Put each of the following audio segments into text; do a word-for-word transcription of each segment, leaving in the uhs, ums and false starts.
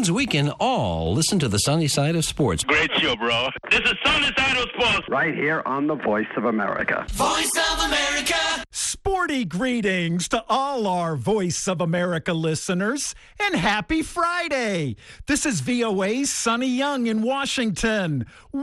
means we can all listen to the sunny side of sports. Great show, bro. This is Sunny Side of Sports. Right here on the Voice of America. Voice of America. Sporty greetings to all our Voice of America listeners, and happy Friday. This is V O A's Sonny Young in Washington.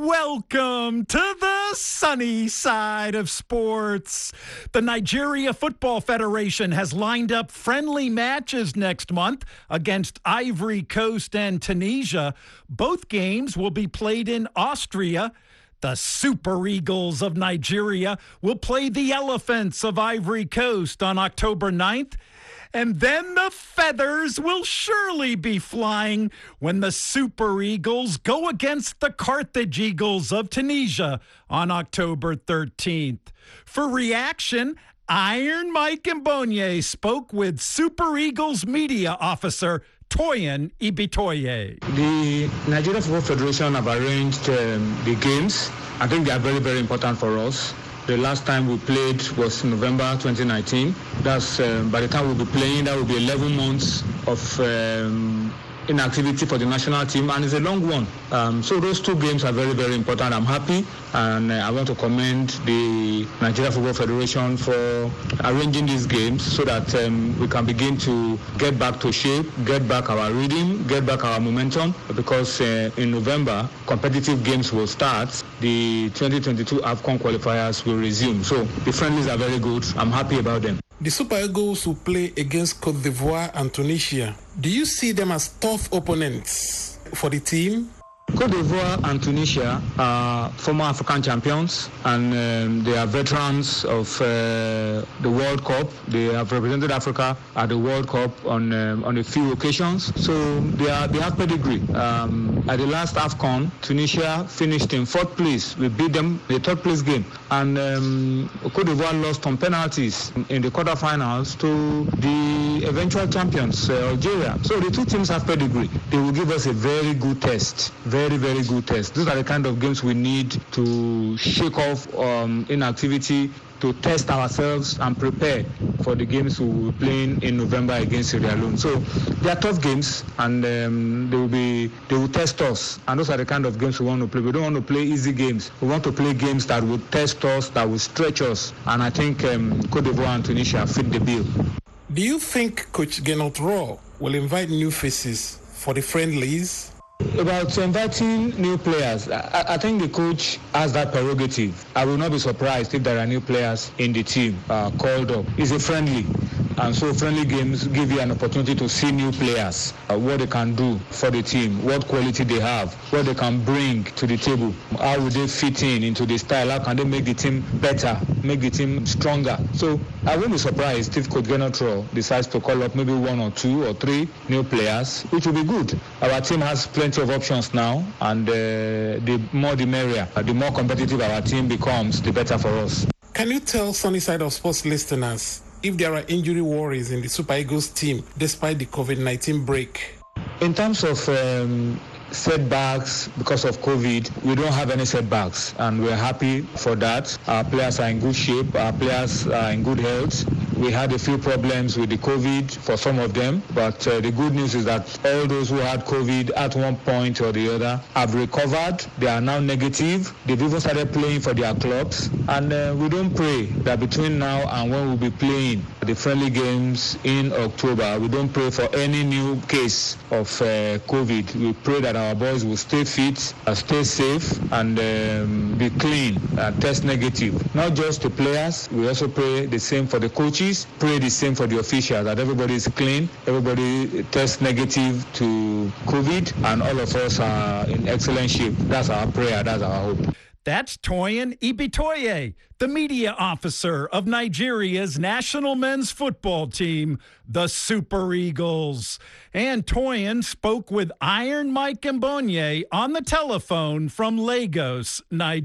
Welcome to the sunny side of sports. The Nigeria Football Federation has lined up friendly matches next month against Ivory Coast and Tunisia. Both games will be played in Austria. The Super Eagles of Nigeria will play the Elephants of Ivory Coast on October ninth. And then the feathers will surely be flying when the Super Eagles go against the Carthage Eagles of Tunisia on October thirteenth. For reaction, Iron Mike Mbonye spoke with Super Eagles media officer Toyin Ibitoye. The Nigeria Football Federation have arranged um, the games. I think they are very, very important for us. The last time we played was November twenty nineteen. That's um, by the time we'll be playing, that will be eleven months of um, inactivity for the national team, and it's a long one. Um, so those two games are very, very important. I'm happy, and uh, I want to commend the Nigeria Football Federation for arranging these games so that um, we can begin to get back to shape, get back our rhythm, get back our momentum, because uh, in November, competitive games will start. The twenty twenty-two AFCON qualifiers will resume. So the friendlies are very good. I'm happy about them. The Super Eagles will play against Cote d'Ivoire and Tunisia. Do you see them as tough opponents for the team? Cote d'Ivoire and Tunisia are former African champions, and um, they are veterans of uh, the World Cup. They have represented Africa at the World Cup on um, on a few occasions, so they are they have pedigree. Um, at the last AFCON, Tunisia finished in fourth place. We beat them in the third place game, and um, Cote d'Ivoire lost on penalties in the quarterfinals to the eventual champions, uh, Algeria. So the two teams have pedigree. They will give us a very good test. Very, very good test. These are the kind of games we need to shake off um, inactivity, to test ourselves and prepare for the games we will be playing in November against Sierra Leone. So they are tough games, and um, they will be they will test us. And those are the kind of games we want to play. We don't want to play easy games. We want to play games that will test us, that will stretch us. And I think um, Cote d'Ivoire and Tunisia fit the bill. Do you think Coach Gernot Rohr will invite new faces for the friendlies? About inviting new players, I, I think the coach has that prerogative. I will not be surprised if there are new players in the team uh, called up. It's a friendly, and so friendly games give you an opportunity to see new players, uh, what they can do for the team, what quality they have, what they can bring to the table, how will they fit in into the style, how can they make the team better, make the team stronger. So I won't be surprised if Coach Gernot Rohr decides to call up maybe one or two or three new players, which will be good. Our team has plenty of options now, and uh, the more the merrier. Uh, the more competitive our team becomes, the better for us. Can you tell Sunny Side of Sports listeners if there are injury worries in the Super Eagles team despite the COVID nineteen break? In terms of um, setbacks because of COVID, we don't have any setbacks, and we're happy for that. Our players are in good shape, our players are in good health. We had a few problems with the COVID for some of them, but uh, the good news is that all those who had COVID at one point or the other have recovered. They are now negative. They've even started playing for their clubs, and uh, we don't pray that between now and when we'll be playing the friendly games in October, we don't pray for any new case of uh, COVID. We pray that our boys will stay fit, uh, stay safe, and um, be clean, uh, test negative. Not just the players, we also pray the same for the coaches. Pray the same for the officials, that everybody is clean, everybody tests negative to COVID, and all of us are in excellent shape. That's our prayer, that's our hope. That's Toyin Ibitoye, the media officer of Nigeria's national men's football team, the Super Eagles. And Toyin spoke with Iron Mike Mbonye on the telephone from Lagos,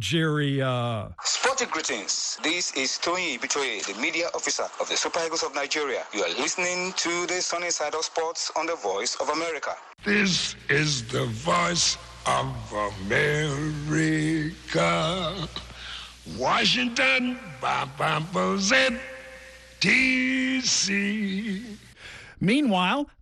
Nigeria. Sporty greetings. This is Toyin Ibitoye, the media officer of the Super Eagles of Nigeria. You are listening to the Sunny Side of Sports on the Voice of America. This is the Voice of America. Washington, D C Meanwhile,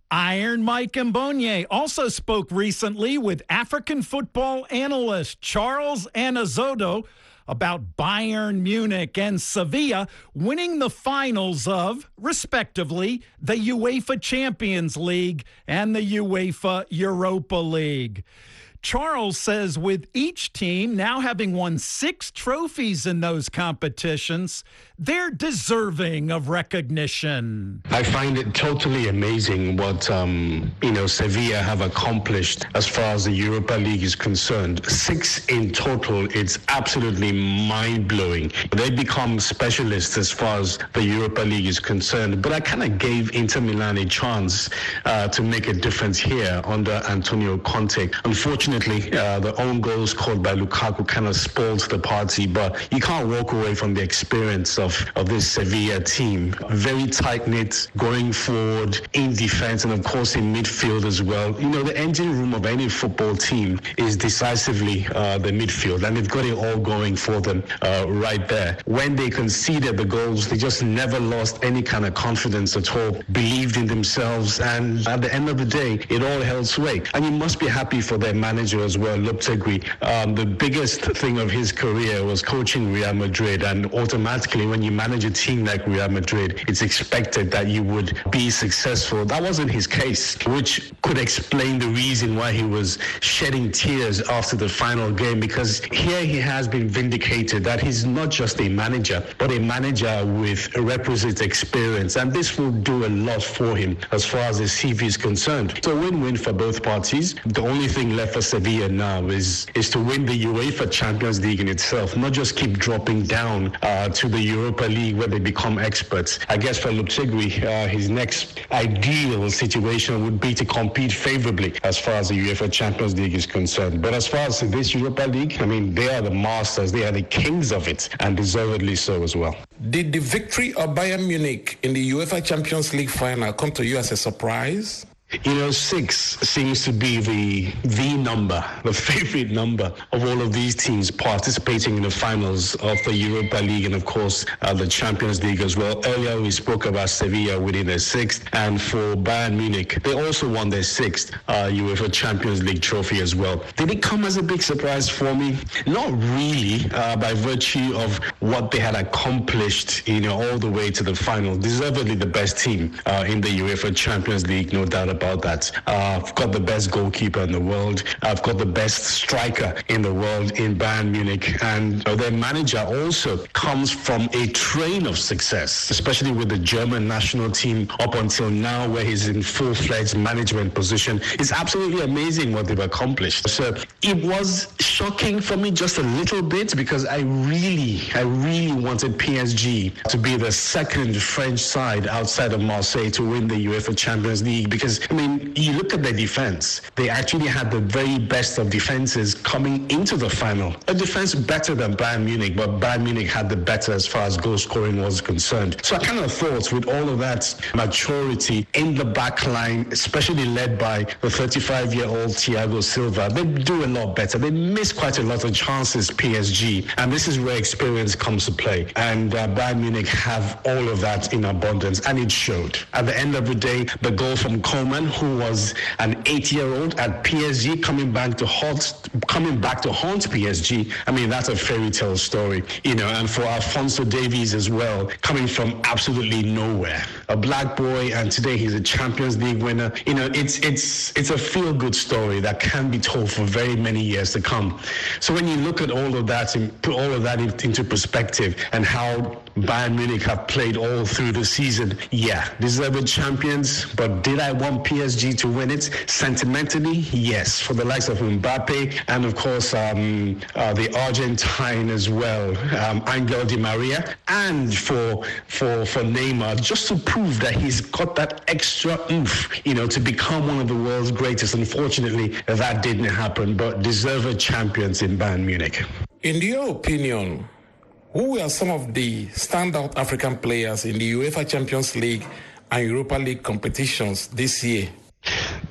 Iron Mike Mbonye also spoke recently with African football analyst Charles Anazodo about Bayern Munich and Sevilla winning the finals of, respectively, the UEFA Champions League and the UEFA Europa League. Charles says with each team now having won six trophies in those competitions, they're deserving of recognition. I find it totally amazing what, um, you know, Sevilla have accomplished as far as the Europa League is concerned. Six in total. It's absolutely mind-blowing. They become specialists as far as the Europa League is concerned. But I kind of gave Inter Milan a chance uh, to make a difference here under Antonio Conte. Unfortunately, Uh, the own goals scored by Lukaku kind of spoiled the party, but you can't walk away from the experience of, of this Sevilla team. Very tight-knit, going forward, in defense, and of course in midfield as well. You know, the engine room of any football team is decisively uh, the midfield, and they've got it all going for them uh, right there. When they conceded the goals, they just never lost any kind of confidence at all, believed in themselves, and at the end of the day, it all held sway. And you must be happy for their manager as well, Lopetegui. Um, the biggest thing of his career was coaching Real Madrid, and automatically when you manage a team like Real Madrid, it's expected that you would be successful. That wasn't his case, which could explain the reason why he was shedding tears after the final game, because here he has been vindicated that he's not just a manager, but a manager with a requisite experience, and this will do a lot for him as far as his C V is concerned. So win-win for both parties. The only thing left for Sevilla now is is to win the UEFA Champions League in itself, not just keep dropping down uh, to the Europa League where they become experts. I guess for Lopetegui, uh, his next ideal situation would be to compete favorably as far as the UEFA Champions League is concerned. But as far as this Europa League, I mean, they are the masters, they are the kings of it, and deservedly so as well. Did the victory of Bayern Munich in the UEFA Champions League final come to you as a surprise? You know, six seems to be the the number, the favorite number of all of these teams participating in the finals of the Europa League and, of course, uh, the Champions League as well. Earlier, we spoke about Sevilla winning their sixth, and for Bayern Munich, they also won their sixth uh, UEFA Champions League trophy as well. Did it come as a big surprise for me? Not really, uh, by virtue of what they had accomplished, you know, all the way to the final. Deservedly the best team uh, in the UEFA Champions League, no doubt about about that. Uh, I've got the best goalkeeper in the world. I've got the best striker in the world in Bayern Munich. And uh, their manager also comes from a train of success, especially with the German national team up until now, where he's in full-fledged management position. It's absolutely amazing what they've accomplished. So it was shocking for me just a little bit, because I really, I really wanted P S G to be the second French side outside of Marseille to win the UEFA Champions League, because I mean, you look at their defense, they actually had the very best of defenses coming into the final. A defense better than Bayern Munich, but Bayern Munich had the better as far as goal scoring was concerned. So I kind of thought with all of that maturity in the back line, especially led by the thirty-five-year-old Thiago Silva, they do a lot better. They miss quite a lot of chances, P S G, and this is where experience comes to play. And uh, Bayern Munich have all of that in abundance, and it showed. At the end of the day, the goal from Coleman, who was an eight-year-old at P S G, coming back to haunt, coming back to haunt P S G. I mean, that's a fairy tale story, you know. And for Alphonso Davies as well, coming from absolutely nowhere, a black boy, and today he's a Champions League winner. You know, it's it's it's a feel-good story that can be told for very many years to come. So when you look at all of that and put all of that into perspective, and how Bayern Munich have played all through the season, yeah, deserved champions. But did I want P S G to win it? Sentimentally, yes, for the likes of Mbappe and of course um, uh, the Argentine as well, um, Angel Di Maria, and for for for Neymar, just to prove that he's got that extra oomph, you know, to become one of the world's greatest. Unfortunately, that didn't happen, but deserved champions in Bayern Munich. In your opinion, who were some of the standout African players in the UEFA Champions League and Europa League competitions this year? The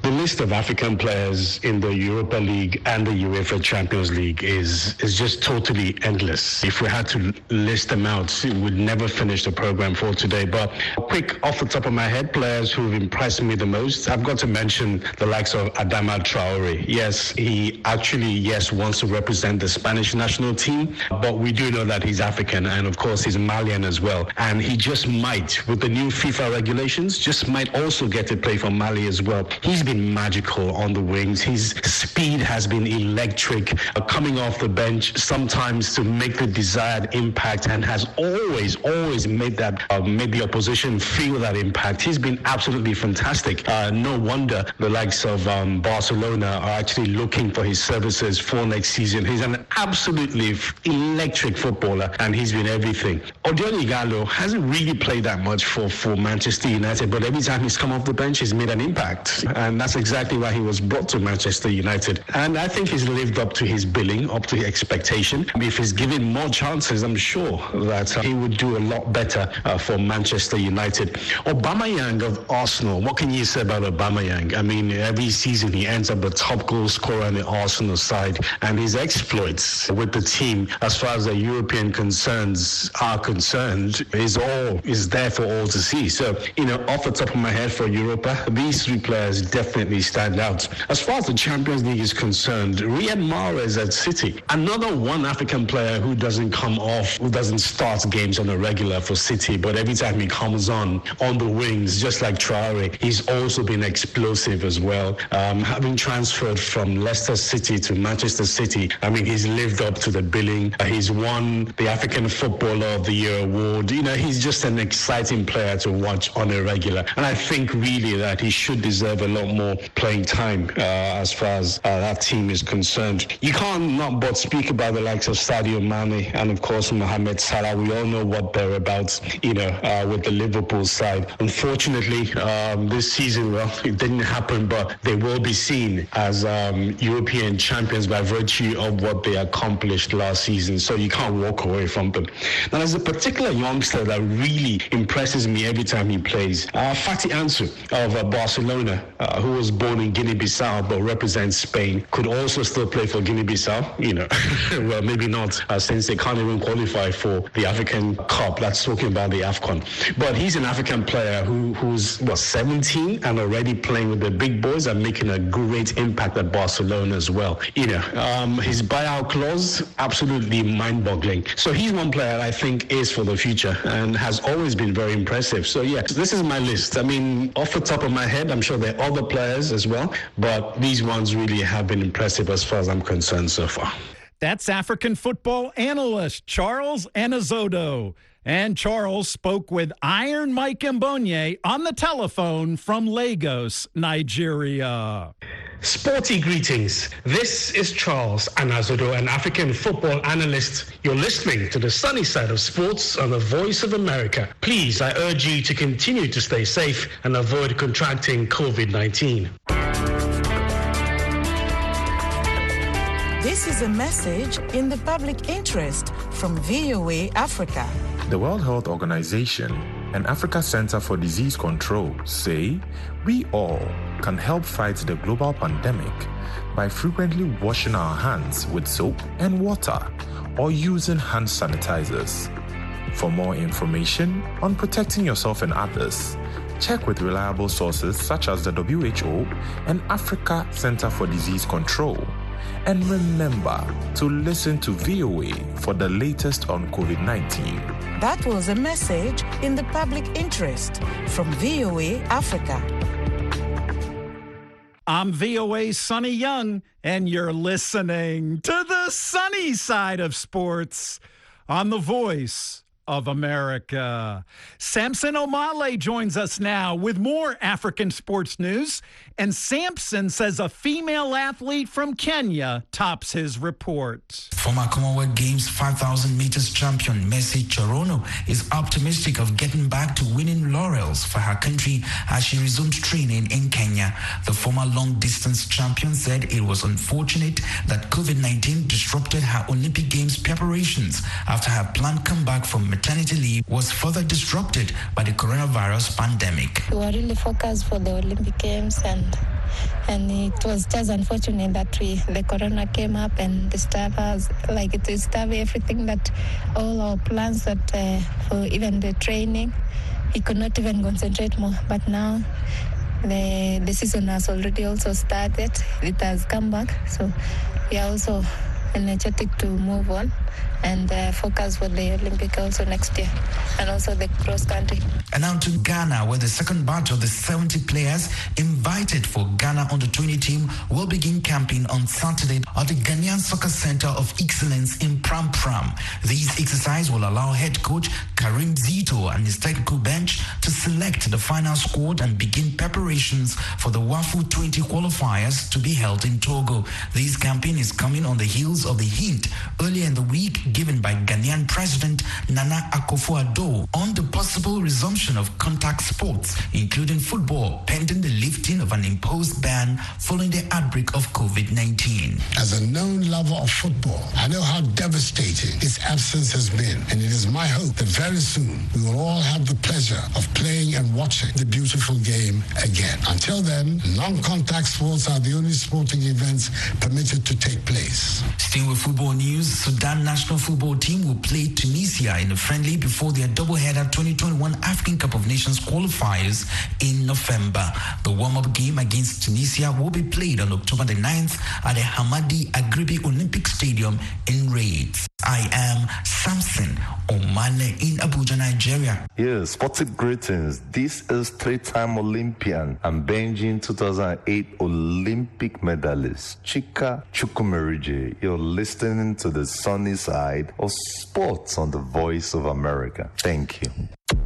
the list of African players in the Europa League and the UEFA Champions League is is just totally endless. If we had to list them out, we would never finish the program for today. But quick, off the top of my head, players who've impressed me the most, I've got to mention the likes of Adama Traore. Yes, he actually, yes, wants to represent the Spanish national team, but we do know that he's African, and of course he's Malian as well. And he just might, with the new FIFA regulations, just might also get to play for Mali as well. He's been magical on the wings. His speed has been electric, uh, coming off the bench sometimes to make the desired impact, and has always, always made that, uh, made the opposition feel that impact. He's been absolutely fantastic. Uh, no wonder the likes of um, Barcelona are actually looking for his services for next season. He's an absolutely electric footballer, and he's been everything. Odion Ighalo hasn't really played that much for, for Manchester United, but every time he's come off the bench, he's made an impact. And that's exactly why he was brought to Manchester United. And I think he's lived up to his billing, up to expectation. If he's given more chances, I'm sure that uh, he would do a lot better uh, for Manchester United. Aubameyang of Arsenal, what can you say about Aubameyang? I mean, every season he ends up the top goal scorer on the Arsenal side, and his exploits with the team, as far as the European concerns are concerned, is all is there for all to see. So, you know, off the top of my head for Europa, these three players definitely stand out. As far as the Champions League is concerned, Riyad Mahrez at City, another one African player who doesn't come off, who doesn't start games on a regular for City, but every time he comes on, on the wings, just like Traore, he's also been explosive as well. Um, having transferred from Leicester City to Manchester City, I mean, he's lived up to the billing. Uh, he's won the African Footballer of the Year award. You know, he's just an exciting player to watch on a regular. And I think really that he should deserve a lot more playing time uh, as far as uh, that team is concerned. You can't not but speak about the likes of Sadio Mane and, of course, Mohamed Salah. We all know what they're about, you know, uh, with the Liverpool side. Unfortunately, um, this season, well, it didn't happen, but they will be seen as um, European champions by virtue of what they accomplished last season. So you can't walk away from them. Now, there's a particular youngster that really impresses me every time he plays. Uh, Fati Ansu of uh, Barcelona, uh, who was born in Guinea-Bissau but represents Spain, could also still play for Guinea-Bissau. You know, well, maybe not, uh, since they can't even qualify for the African Cup. That's talking about the AFCON. But he's an African player who who's what seventeen and already playing with the big boys and making a great impact at Barcelona as well. You know, um, his buyout clause, absolutely mind-boggling. So he's one player I think is for the future and has always been very impressive. So yeah, this is my list. I mean, off the top of my head, I'm sure there are other players as well, but these ones really have been impressive as far as I'm concerned so far. That's African football analyst Charles Anizodo. And Charles spoke with Iron Mike Mbonye on the telephone from Lagos, Nigeria. Sporty greetings. This is Charles Anizodo, an African football analyst. You're listening to the sunny side of sports on the Voice of America. Please, I urge you to continue to stay safe and avoid contracting covid nineteen. This is a message in the public interest from V O A Africa. The World Health Organization and Africa Center for Disease Control say we all can help fight the global pandemic by frequently washing our hands with soap and water or using hand sanitizers. For more information on protecting yourself and others, check with reliable sources such as the W H O and Africa Center for Disease Control. And remember to listen to V O A for the latest on covid nineteen. That was a message in the public interest from V O A Africa. I'm V O A's Sonny Young, and you're listening to the sunny side of sports on the Voice of America. Samson Omale joins us now with more African sports news. And Samson says a female athlete from Kenya tops his report. Former Commonwealth Games five thousand meters champion Mercy Chorono is optimistic of getting back to winning laurels for her country as she resumed training in Kenya. The former long-distance champion said it was unfortunate that covid nineteen disrupted her Olympic Games preparations after her planned comeback from maternity leave was further disrupted by the coronavirus pandemic. We were really focused for the Olympic Games, and And it was just unfortunate that we the corona came up and disturbed us, like it disturbed everything that all our plans that uh, for even the training, he could not even concentrate more. But now the the season has already also started. It has come back, so we are also energetic to move on and uh, focus for the Olympic also next year, and also the cross country. And now to Ghana, where the second batch of the seventy players invited for Ghana under twenty team will begin camping on Saturday at the Ghanaian Soccer Center of Excellence in Pram Pram. These exercises will allow head coach Karim Zito and his technical bench to select the final squad and begin preparations for the WAFU twenty qualifiers to be held in Togo. This campaign is coming on the heels of the hint earlier in the week given by Ghanaian President Nana Akufo-Addo on the possible resumption of contact sports, including football, pending the lifting of an imposed ban following the outbreak of COVID nineteen. As a known lover of football, I know how devastating its absence has been, and it is my hope that very soon we will all have the pleasure of playing and watching the beautiful game again. Until then, non-contact sports are the only sporting events permitted to take place. Staying with football news, Sudan national football team will play Tunisia in a friendly before their doubleheader twenty twenty-one African Cup of Nations qualifiers in November. The warm-up game against Tunisia will be played on October the ninth at the Hamadi Agribi Olympic Stadium in Raids. I am Samson Omale in Abuja, Nigeria. Yes, sporting greetings. This is three-time Olympian and Beijing two thousand eight Olympic medalist Chika Chukwumerije. You're listening to the sunny side of sports on the Voice of America. Thank you.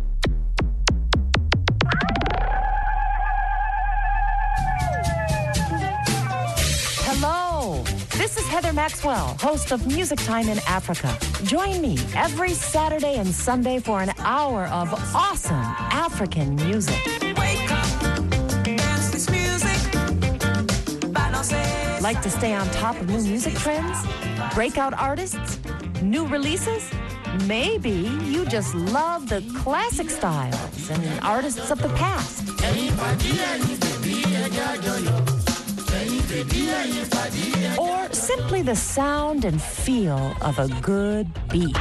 Hello, this is Heather Maxwell, host of Music Time in Africa. Join me every Saturday and Sunday for an hour of awesome African music. Wake up, dance this music. Like to stay on top of new music trends? Breakout artists? New releases? Maybe you just love the classic styles and artists of the past. Or simply the sound and feel of a good beat.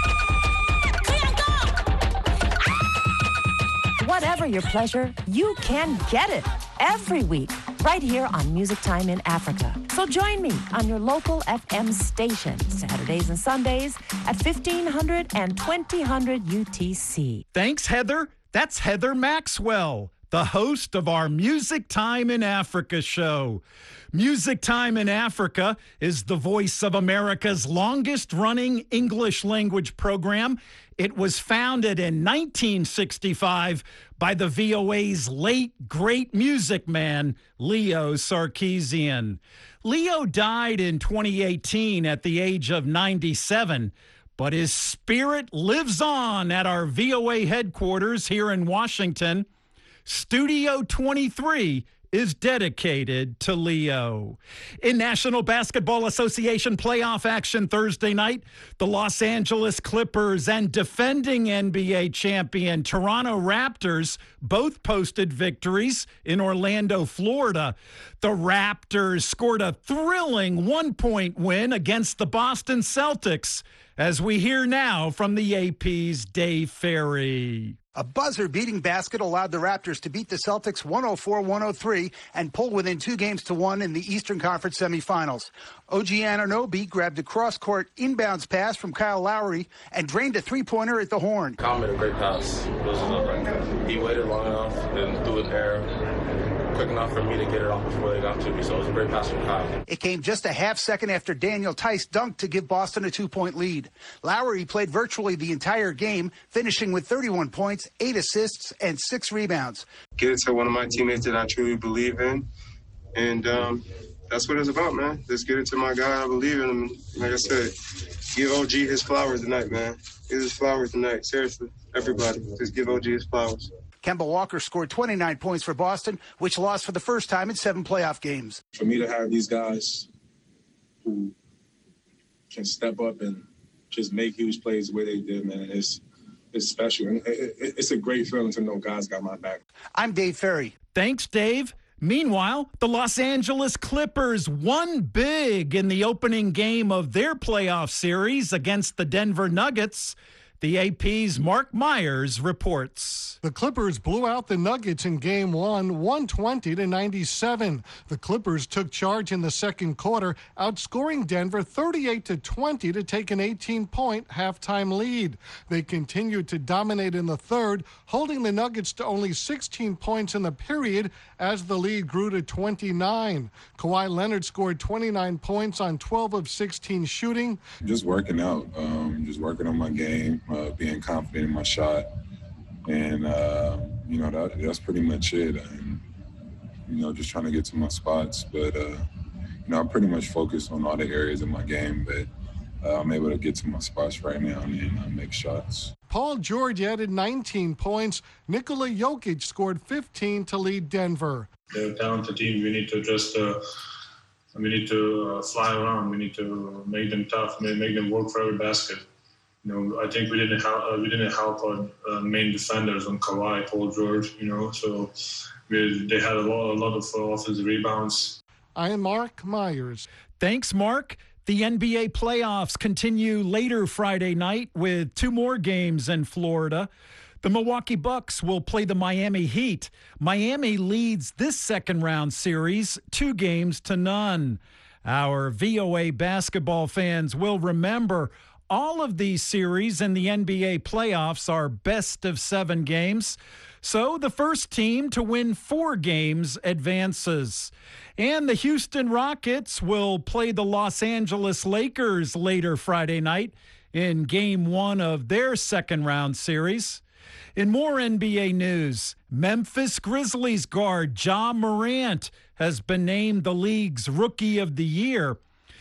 Whatever your pleasure, you can get it every week right here on Music Time in Africa. So join me on your local F M station Saturdays and Sundays at fifteen hundred and twenty hundred U T C. Thanks, Heather. That's Heather Maxwell, the host of our Music Time in Africa show. Music Time in Africa is the Voice of America's longest-running English language program. It was founded in nineteen sixty-five by the V O A's late, great music man, Leo Sarkeesian. Leo died in twenty eighteen at the age of ninety-seven, but his spirit lives on at our V O A headquarters here in Washington. Studio twenty-three is dedicated to Leo. In National Basketball Association playoff action Thursday night, the Los Angeles Clippers and defending N B A champion Toronto Raptors both posted victories in Orlando, Florida. The Raptors scored a thrilling one-point win against the Boston Celtics, as we hear now from the A P's Dave Ferry. A buzzer-beating basket allowed the Raptors to beat the Celtics one oh four one oh three and pull within two games to one in the Eastern Conference semifinals. O G Anunoby grabbed a cross-court inbounds pass from Kyle Lowry and drained a three-pointer at the horn. Kyle made a great pass. It was like he waited long enough and threw it there quick enough for me to get it off before they got to me, so it was a great pass from Kyle. It came just a half second after Daniel Tice dunked to give Boston a two-point lead. Lowry played virtually the entire game, finishing with thirty-one points, eight assists, and six rebounds. Get it to one of my teammates that I truly believe in, and um, that's what it's about, man. Just get it to my guy I believe in him. Like I said, give O G his flowers tonight, man. Give his flowers tonight. Seriously, everybody, just give O G his flowers. Kemba Walker scored twenty-nine points for Boston, which lost for the first time in seven playoff games. For me to have these guys who can step up and just make huge plays the way they did, man, it's, it's special. And it, it, it's a great feeling to know guys got my back. I'm Dave Ferry. Thanks, Dave. Meanwhile, the Los Angeles Clippers won big in the opening game of their playoff series against the Denver Nuggets. The A P's Mark Myers reports. The Clippers blew out the Nuggets in game one, one twenty to ninety-seven. The Clippers took charge in the second quarter, outscoring Denver thirty-eight to twenty to take an eighteen-point halftime lead. They continued to dominate in the third, holding the Nuggets to only sixteen points in the period as the lead grew to twenty-nine. Kawhi Leonard scored twenty-nine points on twelve of sixteen shooting. Just working out, um, just working on my game. Uh, being confident in my shot, and uh, you know that, that's pretty much it. And you know, just trying to get to my spots. But uh, you know, I'm pretty much focused on all the areas of my game. But uh, I'm able to get to my spots right now and uh, make shots. Paul George added nineteen points. Nikola Jokic scored fifteen to lead Denver. They're a talented team. We need to just. Uh, we need to uh, fly around. We need to make them tough. Make them work for every basket. You know, I think we didn't help. Uh, we didn't help our uh, main defenders on Kawhi, Paul George. You know, so we, they had a lot, a lot of uh, offensive rebounds. I am Mark Myers. Thanks, Mark. The N B A playoffs continue later Friday night with two more games in Florida. The Milwaukee Bucks will play the Miami Heat. Miami leads this second round series two games to none. Our V O A basketball fans will remember all of these series in the N B A playoffs are best of seven games. So the first team to win four games advances. And the Houston Rockets will play the Los Angeles Lakers later Friday night in game one of their second round series. In more N B A news, Memphis Grizzlies guard Ja Morant has been named the league's Rookie of the Year.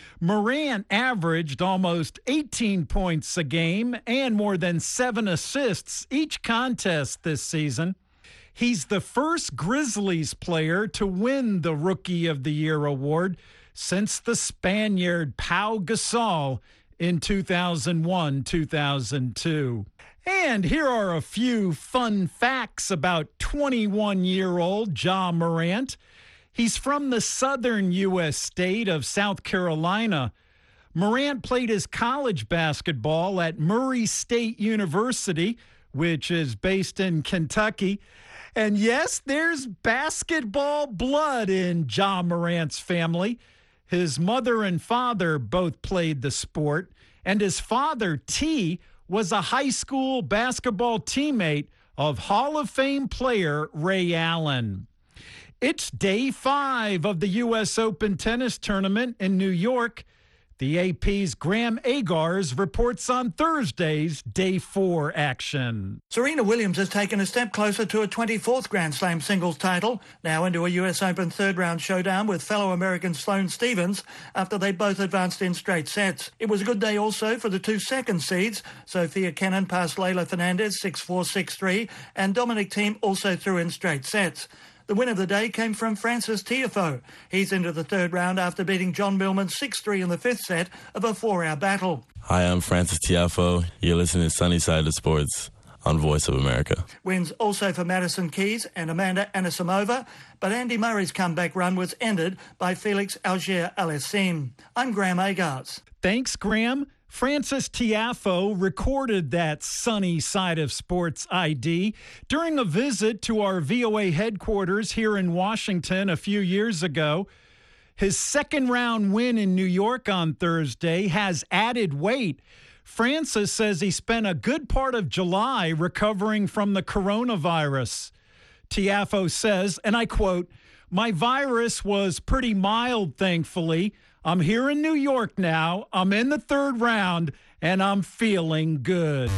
Morant averaged almost eighteen points a game and more than seven assists each contest this season. He's the first Grizzlies player to win the Rookie of the Year award since the Spaniard Pau Gasol in two thousand one two thousand two. And here are a few fun facts about twenty-one-year-old Ja Morant. He's from the southern U S state of South Carolina. Morant played his college basketball at Murray State University, which is based in Kentucky. And yes, there's basketball blood in Ja Morant's family. His mother and father both played the sport, and his father, T, was a high school basketball teammate of Hall of Fame player Ray Allen. It's day five of the U S Open tennis tournament in New York. The A P's Graham Agars reports on Thursday's day four action. Serena Williams has taken a step closer to a twenty-fourth Grand Slam singles title, now into a U S Open third-round showdown with fellow American Sloane Stephens after they both advanced in straight sets. It was a good day also for the two second seeds. Sophia Kenin passed Leylah Fernandez six four, six three, and Dominic Thiem also threw in straight sets. The win of the day came from Frances Tiafoe. He's into the third round after beating John Millman six three in the fifth set of a four-hour battle. Hi, I'm Frances Tiafoe. You're listening to Sunny Side of Sports on Voice of America. Wins also for Madison Keys and Amanda Anisimova, but Andy Murray's comeback run was ended by Felix Auger-Aliassime. I'm Graham Agars. Thanks, Graham. Frances Tiafoe recorded that Sunny Side of Sports I D during a visit to our V O A headquarters here in Washington a few years ago. His second round win in New York on Thursday has added weight. Frances says he spent a good part of July recovering from the coronavirus. Tiafoe says, and I quote, "My virus was pretty mild, thankfully. I'm here in New York now. I'm in the third round, and I'm feeling good."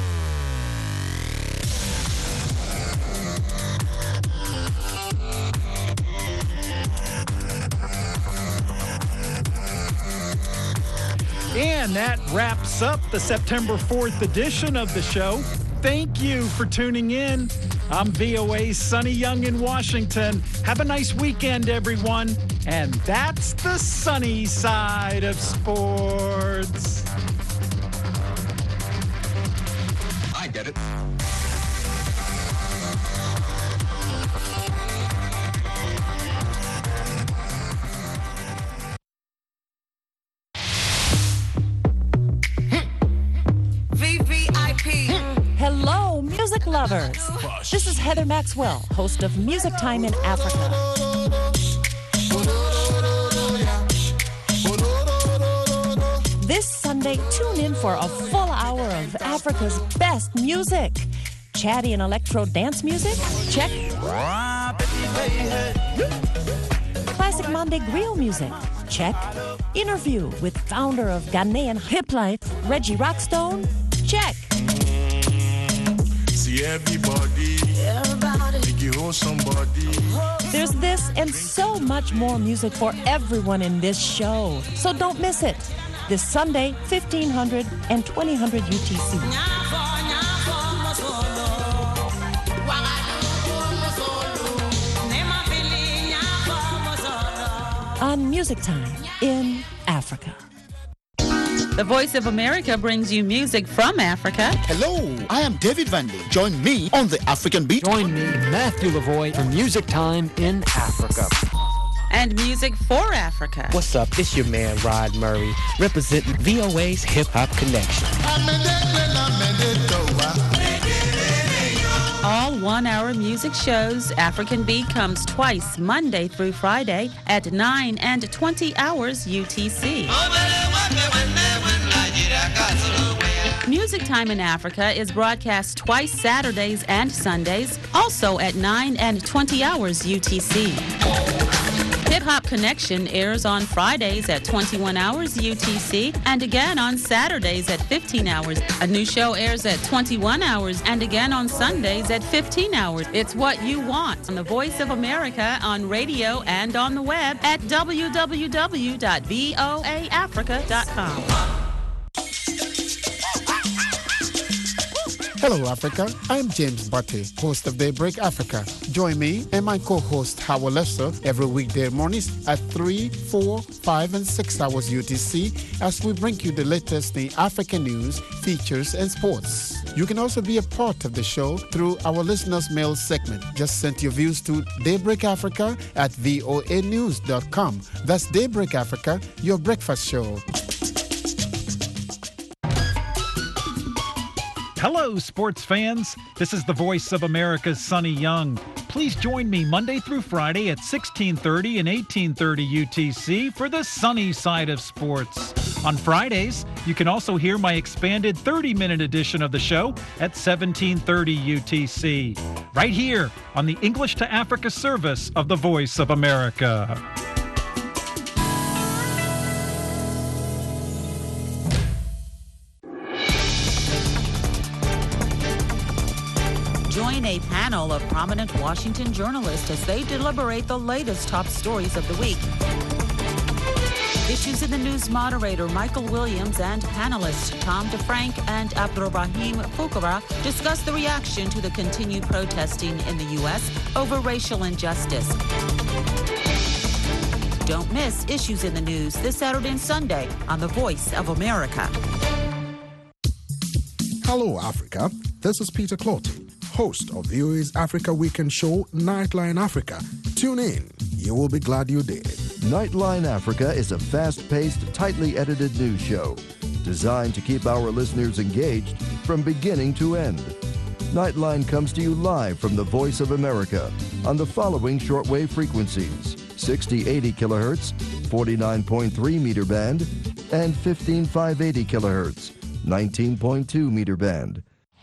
And that wraps up the September fourth edition of the show. Thank you for tuning in. I'm V O A's Sonny Young in Washington. Have a nice weekend, everyone. And that's the sunny side of sports. I get it. music lovers. This is Heather Maxwell, host of Music Time in Africa. This Sunday, tune in for a full hour of Africa's best music. Chatty and electro dance music? Check. Classic Monday grill music? Check. Interview with founder of Ghanaian Hip Life, Reggie Rockstone? Check. See everybody, everybody, make you hold somebody. There's this and so much more music for everyone in this show. So don't miss it. This Sunday, fifteen hundred and twenty hundred U T C. On Music Time in Africa. The Voice of America brings you music from Africa. Hello, I am David Vanley. Join me on the African Beat. Join me, Matthew Lavoy, for Music Time in Africa. And music for Africa. What's up? It's your man, Rod Murray, representing V O A's Hip Hop Connection. All one-hour music shows. African Beat comes twice, Monday through Friday at nine and twenty hours U T C. Music Time in Africa is broadcast twice Saturdays and Sundays, also at nine and twenty hours U T C. Hip Hop Connection airs on Fridays at twenty-one hours U T C and again on Saturdays at fifteen hours. A new show airs at twenty-one hours and again on Sundays at fifteen hours. It's what you want on the Voice of America on radio and on the web at w w w dot voa africa dot com. Hello, Africa. I'm James Butte, host of Daybreak Africa. Join me and my co-host, Howard Lester, every weekday mornings at three, four, five, and six hours U T C as we bring you the latest in African news, features, and sports. You can also be a part of the show through our listeners' mail segment. Just send your views to Daybreak Africa at voa news dot com. That's Daybreak Africa, your breakfast show. Hello, sports fans. This is the Voice of America's Sonny Young. Please join me Monday through Friday at sixteen thirty and eighteen thirty U T C for the sunny side of sports. On Fridays, you can also hear my expanded thirty-minute edition of the show at seventeen thirty U T C, right here on the English to Africa service of the Voice of America. Join a panel of prominent Washington journalists as they deliberate the latest top stories of the week. Issues in the News moderator Michael Williams and panelists Tom DeFrank and Abdurrahim Fukara discuss the reaction to the continued protesting in the U S over racial injustice. Don't miss Issues in the News this Saturday and Sunday on The Voice of America. Hello, Africa. This is Peter Clotty, host of V O A's Africa Weekend show, Nightline Africa. Tune in. You will be glad you did. Nightline Africa is a fast-paced, tightly edited news show designed to keep our listeners engaged from beginning to end. Nightline comes to you live from the Voice of America on the following shortwave frequencies: sixty eighty kilohertz, forty-nine point three meter band, and fifteen five eighty kilohertz, nineteen point two meter band.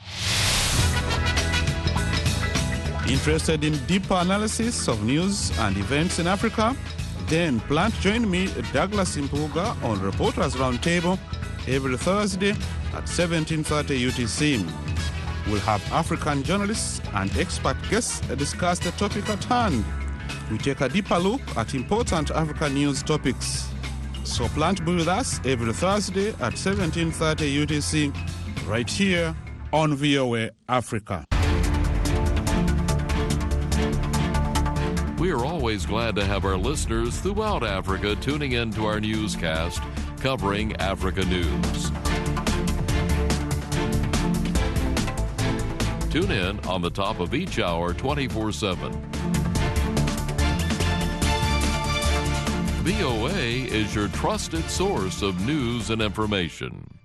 Interested in deeper analysis of news and events in Africa? Then plan to join me, Douglas Impuga, on Reporters Roundtable every Thursday at seventeen thirty U T C. We'll have African journalists and expert guests discuss the topic at hand. We take a deeper look at important African news topics. So plan to be with us every Thursday at seventeen thirty U T C, right here on V O A Africa. We are always glad to have our listeners throughout Africa tuning in to our newscast covering Africa news. Tune in on the top of each hour twenty-four seven. V O A is your trusted source of news and information.